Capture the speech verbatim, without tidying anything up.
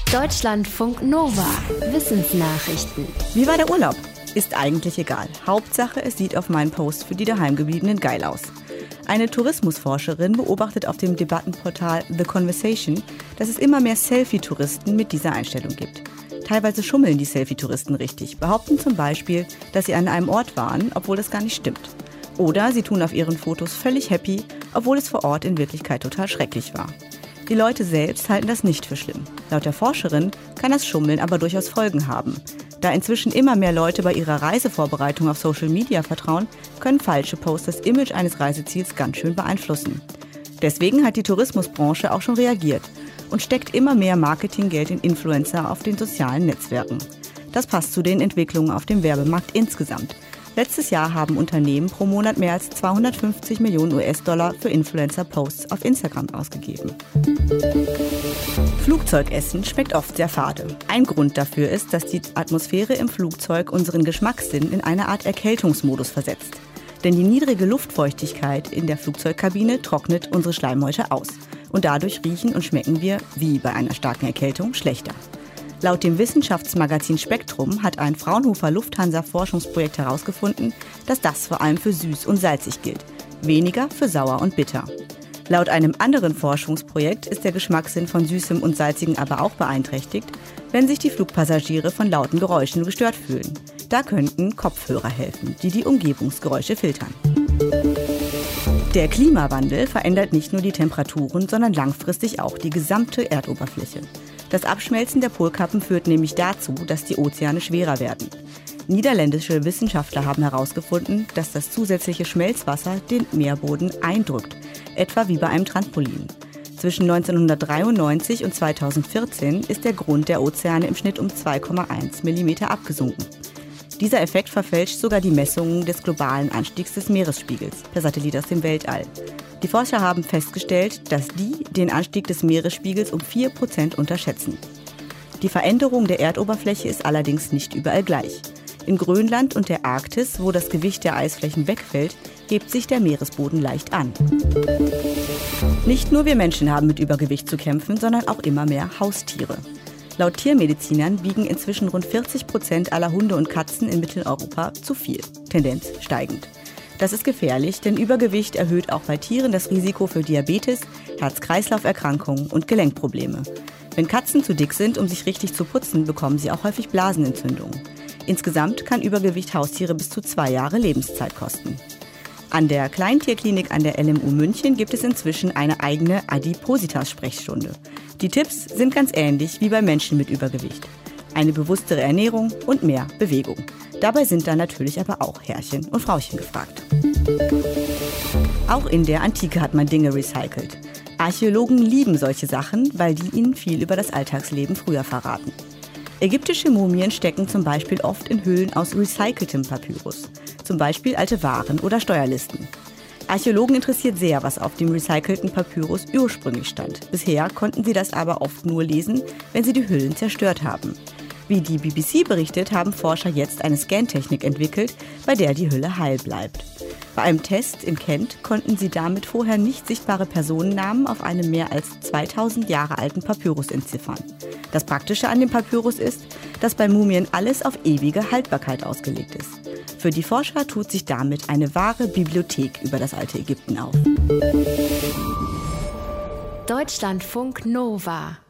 Deutschlandfunk Nova. Wissensnachrichten. Wie war der Urlaub? Ist eigentlich egal. Hauptsache, es sieht auf meinen Post für die Daheimgebliebenen geil aus. Eine Tourismusforscherin beobachtet auf dem Debattenportal The Conversation, dass es immer mehr Selfie-Touristen mit dieser Einstellung gibt. Teilweise schummeln die Selfie-Touristen richtig, behaupten zum Beispiel, dass sie an einem Ort waren, obwohl das gar nicht stimmt. Oder sie tun auf ihren Fotos völlig happy, obwohl es vor Ort in Wirklichkeit total schrecklich war. Die Leute selbst halten das nicht für schlimm. Laut der Forscherin kann das Schummeln aber durchaus Folgen haben. Da inzwischen immer mehr Leute bei ihrer Reisevorbereitung auf Social Media vertrauen, können falsche Posts das Image eines Reiseziels ganz schön beeinflussen. Deswegen hat die Tourismusbranche auch schon reagiert und steckt immer mehr Marketinggeld in Influencer auf den sozialen Netzwerken. Das passt zu den Entwicklungen auf dem Werbemarkt insgesamt. Letztes Jahr haben Unternehmen pro Monat mehr als zweihundertfünfzig Millionen U S-Dollar für Influencer-Posts auf Instagram ausgegeben. Flugzeugessen schmeckt oft sehr fade. Ein Grund dafür ist, dass die Atmosphäre im Flugzeug unseren Geschmackssinn in eine Art Erkältungsmodus versetzt. Denn die niedrige Luftfeuchtigkeit in der Flugzeugkabine trocknet unsere Schleimhäute aus. Und dadurch riechen und schmecken wir, wie bei einer starken Erkältung, schlechter. Laut dem Wissenschaftsmagazin Spektrum hat ein Fraunhofer Lufthansa-Forschungsprojekt herausgefunden, dass das vor allem für süß und salzig gilt, weniger für sauer und bitter. Laut einem anderen Forschungsprojekt ist der Geschmackssinn von Süßem und Salzigem aber auch beeinträchtigt, wenn sich die Flugpassagiere von lauten Geräuschen gestört fühlen. Da könnten Kopfhörer helfen, die die Umgebungsgeräusche filtern. Der Klimawandel verändert nicht nur die Temperaturen, sondern langfristig auch die gesamte Erdoberfläche. Das Abschmelzen der Polkappen führt nämlich dazu, dass die Ozeane schwerer werden. Niederländische Wissenschaftler haben herausgefunden, dass das zusätzliche Schmelzwasser den Meerboden eindrückt, etwa wie bei einem Trampolin. Zwischen neunzehnhundertdreiundneunzig und zweitausendvierzehn ist der Grund der Ozeane im Schnitt um zwei Komma eins Millimeter abgesunken. Dieser Effekt verfälscht sogar die Messungen des globalen Anstiegs des Meeresspiegels per Satellit aus dem Weltall. Die Forscher haben festgestellt, dass die den Anstieg des Meeresspiegels um vier Prozent unterschätzen. Die Veränderung der Erdoberfläche ist allerdings nicht überall gleich. In Grönland und der Arktis, wo das Gewicht der Eisflächen wegfällt, hebt sich der Meeresboden leicht an. Nicht nur wir Menschen haben mit Übergewicht zu kämpfen, sondern auch immer mehr Haustiere. Laut Tiermedizinern wiegen inzwischen rund vierzig Prozent aller Hunde und Katzen in Mitteleuropa zu viel, Tendenz steigend. Das ist gefährlich, denn Übergewicht erhöht auch bei Tieren das Risiko für Diabetes, Herz-Kreislauf-Erkrankungen und Gelenkprobleme. Wenn Katzen zu dick sind, um sich richtig zu putzen, bekommen sie auch häufig Blasenentzündungen. Insgesamt kann Übergewicht Haustiere bis zu zwei Jahre Lebenszeit kosten. An der Kleintierklinik an der L M U München gibt es inzwischen eine eigene Adipositas-Sprechstunde. Die Tipps sind ganz ähnlich wie bei Menschen mit Übergewicht. Eine bewusstere Ernährung und mehr Bewegung. Dabei sind dann natürlich aber auch Herrchen und Frauchen gefragt. Auch in der Antike hat man Dinge recycelt. Archäologen lieben solche Sachen, weil die ihnen viel über das Alltagsleben früher verraten. Ägyptische Mumien stecken zum Beispiel oft in Hüllen aus recyceltem Papyrus. Zum Beispiel alte Waren oder Steuerlisten. Archäologen interessiert sehr, was auf dem recycelten Papyrus ursprünglich stand. Bisher konnten sie das aber oft nur lesen, wenn sie die Hüllen zerstört haben. Wie die B B C berichtet, haben Forscher jetzt eine Scantechnik entwickelt, bei der die Hülle heil bleibt. Bei einem Test in Kent konnten sie damit vorher nicht sichtbare Personennamen auf einem mehr als zweitausend Jahre alten Papyrus entziffern. Das Praktische an dem Papyrus ist, dass bei Mumien alles auf ewige Haltbarkeit ausgelegt ist. Für die Forscher tut sich damit eine wahre Bibliothek über das alte Ägypten auf. Deutschlandfunk Nova.